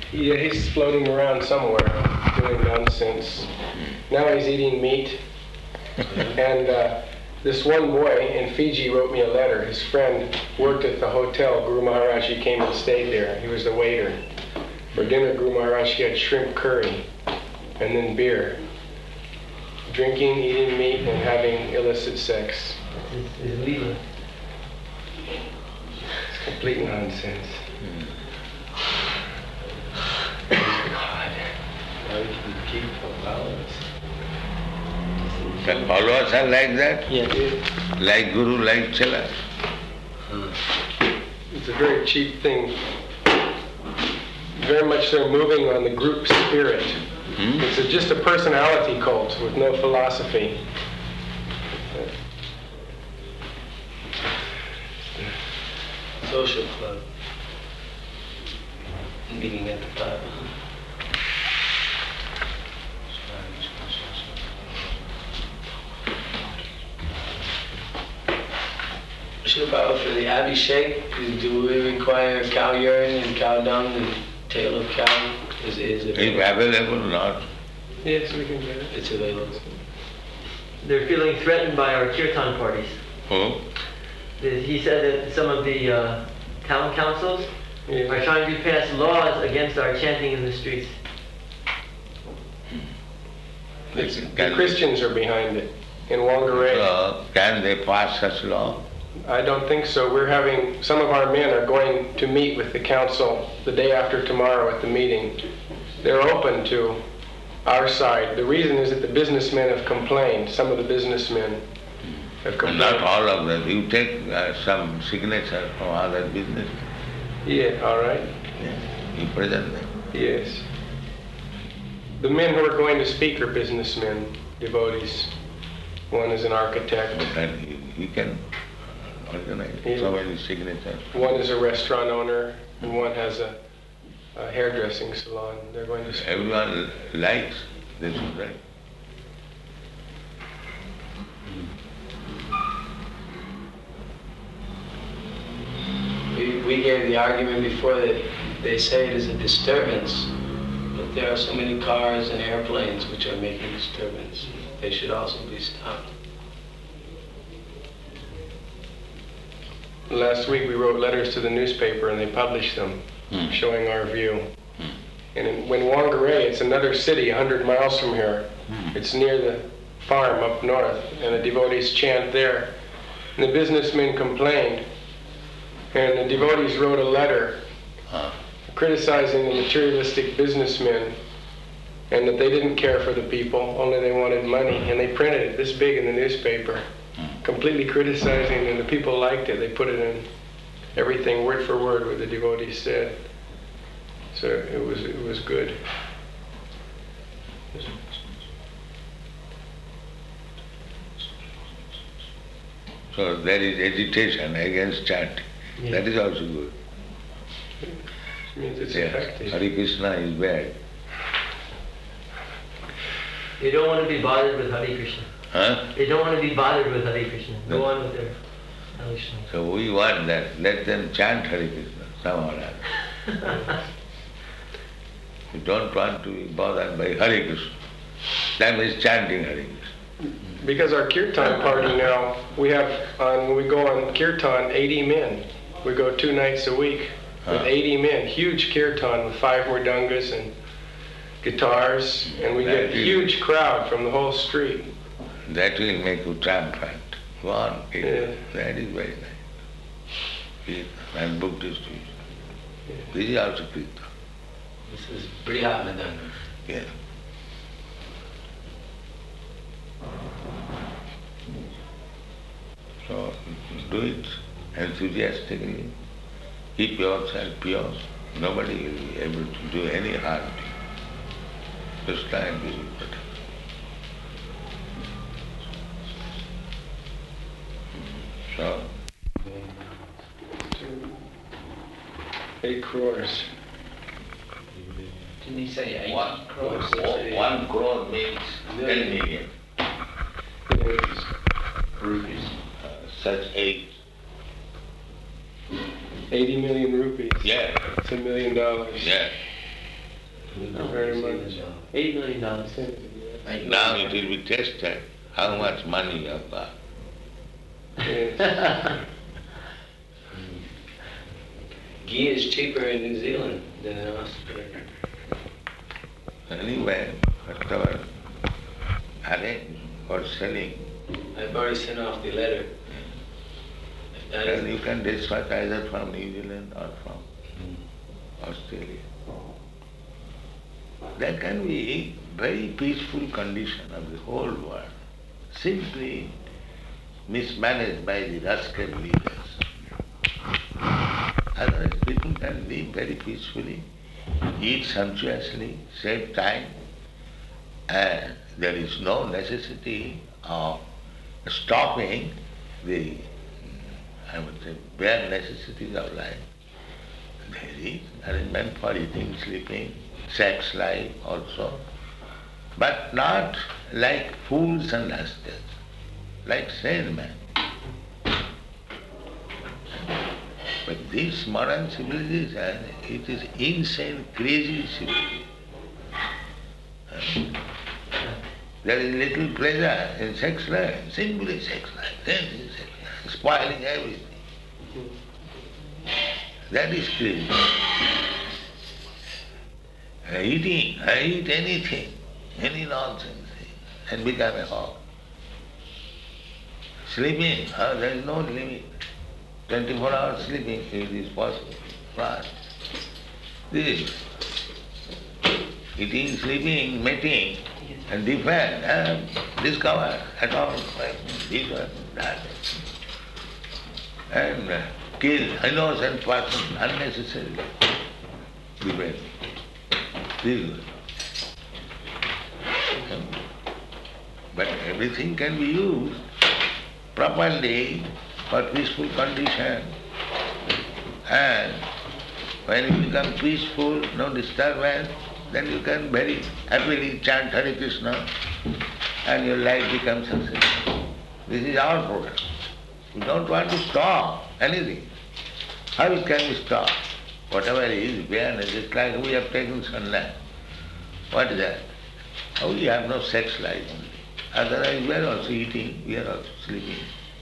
Yeah, he's floating around somewhere doing nonsense. Now he's eating meat. And this one boy in Fiji wrote me a letter. His friend worked at the hotel. Guru Maharaj, he came and stayed there. He was the waiter. For dinner, Guru Maharaj, he had shrimp curry and then beer. Drinking, eating meat, and having illicit sex. It's legal. It's complete nonsense. God. Now you can keep followers. The followers are like that? Yes. Like Guru, like Chela? It's a very cheap thing. Very much they're moving on the group spirit. It's just a personality cult with no philosophy. Social club. Meeting at the pub. Shilpa, for the Abhishek, do we require cow urine and cow dung and tail of cow? Is it If available or not? Yes, we can get it. It's available. They're feeling threatened by our kirtan parties. Who? He said that some of the town councils are trying to pass laws against our chanting in the streets. The Christians are behind it in Whangarei. Can they pass such law? I don't think so. We're having, some of our men are going to meet with the council the day after tomorrow at the meeting. They're open to our side. The reason is that the businessmen have complained. Some of the businessmen have complained. Not all of them. You take some signature from other business. Yeah, all right. Yes. You present them. Yes. The men who are going to speak are businessmen, devotees. One is an architect. But then he can organize so many signatures. One is a restaurant owner, and one has a hairdressing salon. They're going to speak. Everyone likes this, right? We gave the argument before that they say it is a disturbance, but there are so many cars and airplanes which are making disturbance. They should also be stopped. Last week we wrote letters to the newspaper and they published them, showing our view. And when Whangarei, it's another city 100 miles from here. It's near the farm up north, and the devotees chant there. And the businessmen complained, and the devotees wrote a letter criticizing the materialistic businessmen and that they didn't care for the people, only they wanted money. And they printed it this big in the newspaper, completely criticizing, and the people liked it. They put it in everything word for word what the devotees said. So it was good. So there is agitation against chanting. Yeah. That is also good. It means it's Yes. effective. Hare Krishna is bad. They don't want to be bothered with Hare Krishna. Huh? They don't want to be bothered with Hare Krishna. Go on with their Hare Krishna. So we want that. Let them chant Hare Krishna somehow or other. We don't want to be bothered by Hare Krishna. Them is chanting Hare Krishna. Because our kirtan party now, we have, when we go on kirtan, 80 men. We go 2 nights a week with 80 men. Huge kirtan with 5 mridangas and guitars, and we get a huge crowd from the whole street. That will make you triumphant. Go on, keep Yeah. That is very nice. And book this to you. This is also Kirtan. This is Brihat Madanga. Yeah. So do it enthusiastically. Keep yourself pure. Nobody will be able to do any harm to you. Just try and be better. So 8 crores. Didn't he say 8 one crores? crore means 10 million. Yes. Rupees. Such 8. 80 million rupees. Yeah. It's $1 million. Yeah. Thank you very much. $8 million. Now it will be tested how much money you have got. Yes. Ghee is cheaper in New Zealand than in Australia. Anyway, whatever arrange for selling, I've already sent off the letter. If that then is, you can dispatch either from New Zealand or from Australia. There can be very peaceful condition of the whole world, simply mismanaged by the rascal leaders. Otherwise people can live very peacefully, eat sumptuously, save time, and there is no necessity of stopping the, I would say, bare necessities of life. There is arrangement for eating, sleeping, sex life also, but not like fools and rascals, like sane men. But this modern civilization, it is insane, crazy civilization. There is little pleasure in sex life, simply sex life, spoiling everything. That is crazy. I eat anything, any nonsense, and become a hog. Sleeping, there is no limit. 24 hours sleeping, it is possible. But this eating, sleeping, mating, and defend, discover at all, this one, that. And kill innocent person unnecessarily. Defend. This one. But everything can be used properly for peaceful condition. And when you become peaceful, no disturbance, then you can very happily chant Hare Krishna and your life becomes successful. This is our program. We don't want to stop anything. How it can be stopped? Whatever is, awareness, just like we have taken sannyas. What is that? We have no sex life only. Otherwise we are also eating, we are also sleeping.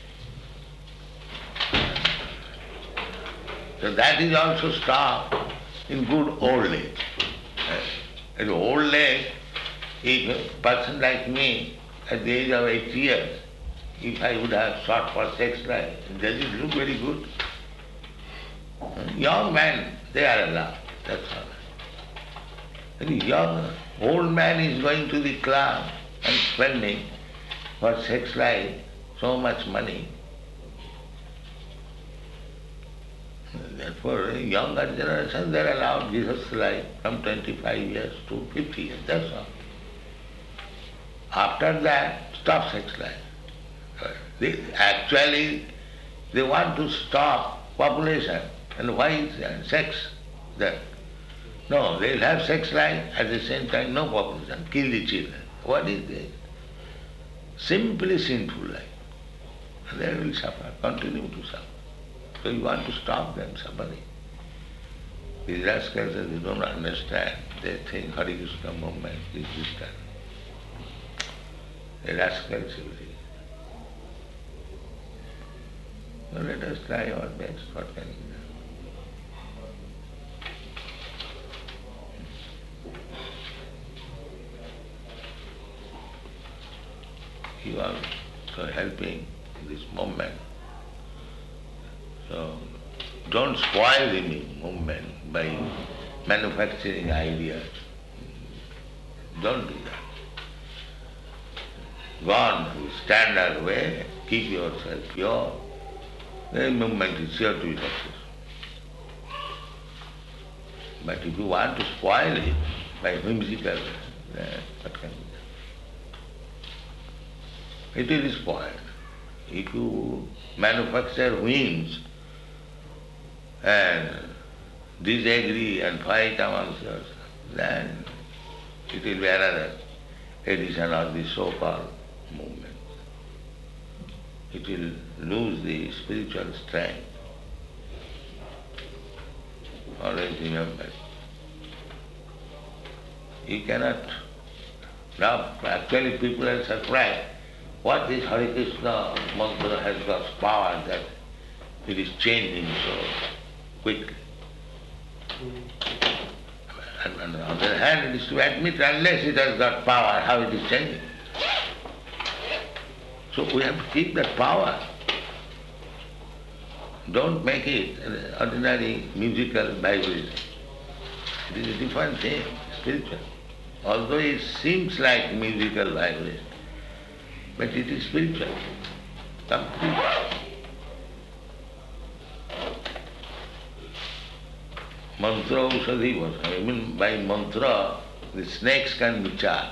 So that is also stopped in good old age. In old age, if a person like me, at the age of 80 years, if I would have sought for sex life, does it look very good? Young men, they are allowed, that's all. And young, old man is going to the club and spending for sex life so much money. Therefore, younger generation, they are allowed Jesus life from 25 years to 50 years, that's all. After that, stop sex life. Actually, they want to stop population. And why is that? Sex? That. No, they will have sex life, at the same time no population, kill the children. What is this? Simply sinful life. They will suffer, continue to suffer. So you want to stop them suffering. These rascals, they don't understand. They think Hare Krishna movement is this kind. The rascal civilization. So let us try our best. What can we do? You are so helping this movement. So don't spoil the movement by manufacturing ideas. Don't do that. Go on to standard way, keep yourself pure, the movement is sure to be successful. But if you want to spoil it by whimsical, then what can be done? It will spoil. If you manufacture whims and disagree and fight amongst yourselves, then it will be another edition of the so-called movement. It will lose the spiritual strength. Always remember. You cannot. Now, actually people are surprised. What this Hare Krishna mantra has got power that it is changing so quickly. And on the other hand, it is to admit unless it has got power, how it is changing. So we have to keep that power. Don't make it an ordinary musical vibration. It is a different thing, spiritual. Although it seems like musical vibration, but it is spiritual, complete. Mantra Aushadhi was. I mean by mantra, the snakes can be charmed.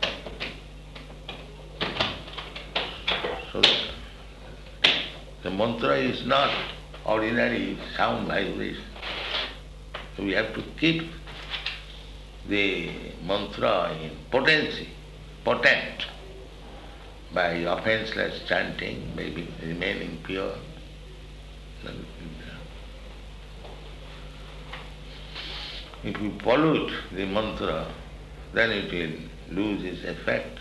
So the mantra is not ordinary sound vibration. So we have to keep the mantra in potency, potent, by offenseless chanting, maybe remaining pure. If you pollute the mantra, then it will lose its effect.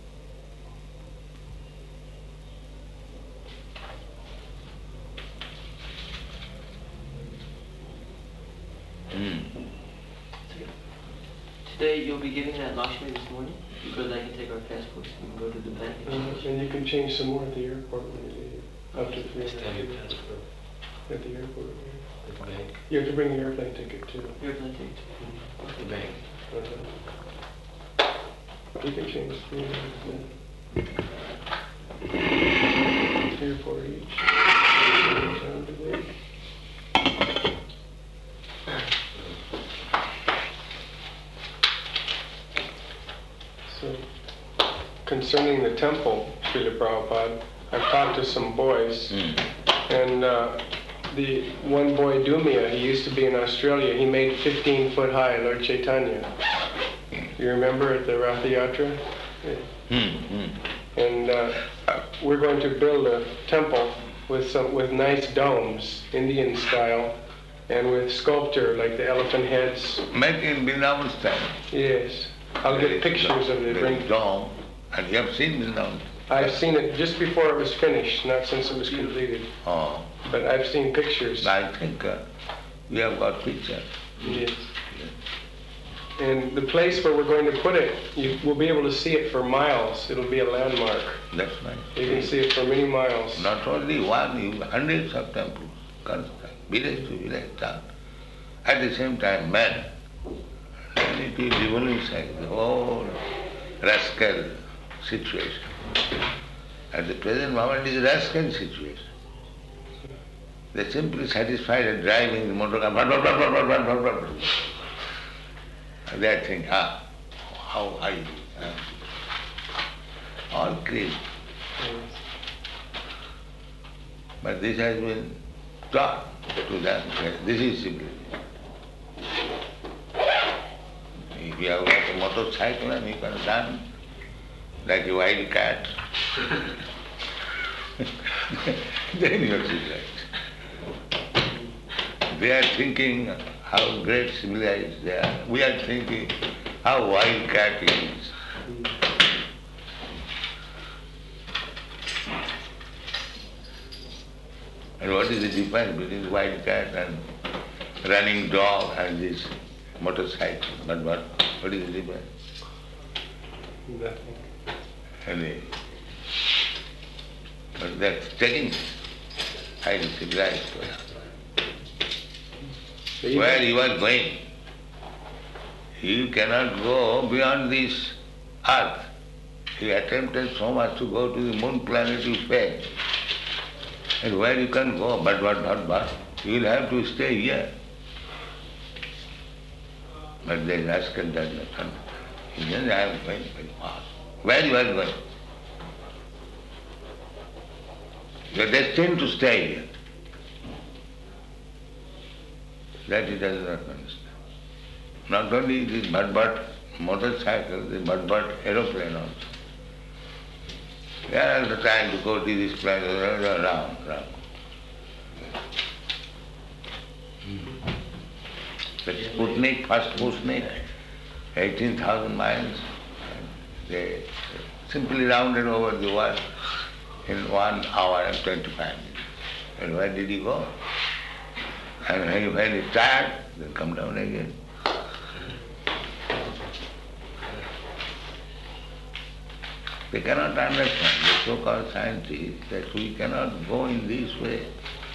Today you'll be giving that Lakshmi this morning because I can take our passports and go to the bank. And you can change some more at the airport when you leave. Up to 300. Stamp your passport At the airport. at the bank. You have to bring your airplane ticket too. Airplane ticket. At the bank. You can change 300. Airport each. Down to there. So, concerning the temple, Srila Prabhupada, I've talked to some boys, and the one boy, Dumia, he used to be in Australia, he made 15-foot high Lord Chaitanya. You remember at the Ratha Yatra? And we're going to build a temple with nice domes, Indian style, and with sculpture like the elephant heads. Make in Vrindavan style. Yes. I'll get pictures of it. There is dome, and you have seen Vrindavan. I've seen it just before it was finished, not since it was completed. Oh, But I've seen pictures. I think we have got pictures. Yes. And the place where we're going to put it, you will be able to see it for miles. It'll be a landmark. That's nice. You can see it for many miles. Not only one, you hundreds of temples, constant, village to village, town. At the same time, man. Then it will revolutionize the whole rascal situation. At the present moment, it is a rascal situation. They're simply satisfied at driving the motor car. They are thinking, how I do. All crazy. But this has been taught to them. This is simply. If you have got a motorcycle and you can run like a wild cat, then you are civilized. They are thinking how great civilized they are. We are thinking how wild cat it is. And what is the difference between wild cat and running dog and this motorcycle? But what is the difference? Nothing. Anyway, but that's taking highly civilized. Where you are going, you cannot go beyond this earth. You attempted so much to go to the moon planet, you failed. And where you can go, but, you will have to stay here. But they ask that he says, I am going very fast. Where you are going? You are destined to stay here. That he does not understand. Not only this but motorcycle, the but aeroplane also. They are also trying to go to this planet, round. That Sputnik, first Sputnik, 18,000 miles. They simply rounded over the world in 1 hour and 25 minutes. And where did he go? And when he's tired, they come down again. They cannot understand, the so-called scientists, that we cannot go in this way.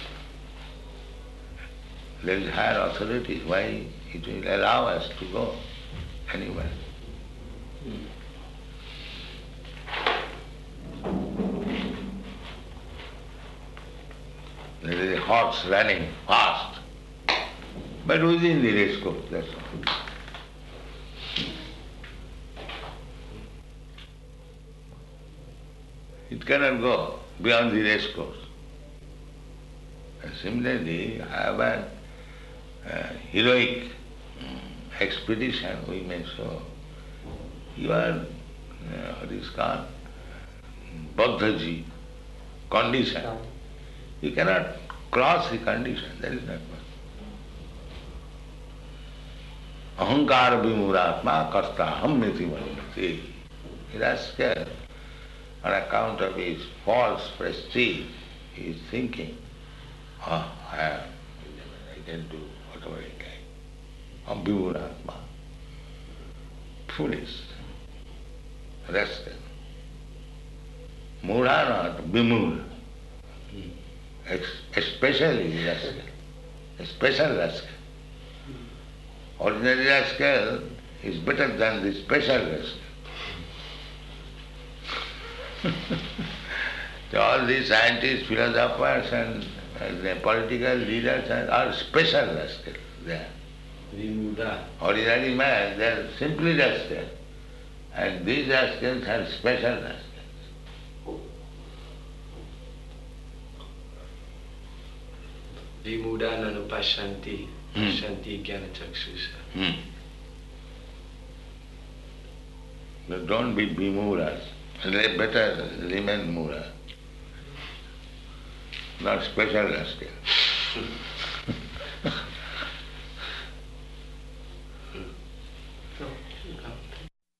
There is higher authority. Why it will allow us to go anywhere? There is a horse running fast, but within the race course, that's all. It cannot go beyond the race course. And similarly, I have a heroic expedition, we may show. You are, what is called, Buddhaji, condition. You cannot cross the condition, that is not possible. Ahankara vimuratma karta ham niti manvati. Rascal, on account of his false prestige, he is thinking, I can do whatever I can. Vimuratma. Foolish. Rascal. Mura not, vimura. Especially rascal. A special rascal. Ordinary rascal is better than the special rascal. So all these scientists, philosophers and the political leaders are special rascals there. Ordinary man, they are simply rascals. And these rascals are special rascals. Vimudana pashanti, pashanti jnana chakshusha. But don't be bimuras. They better remain mura. Not special rascal.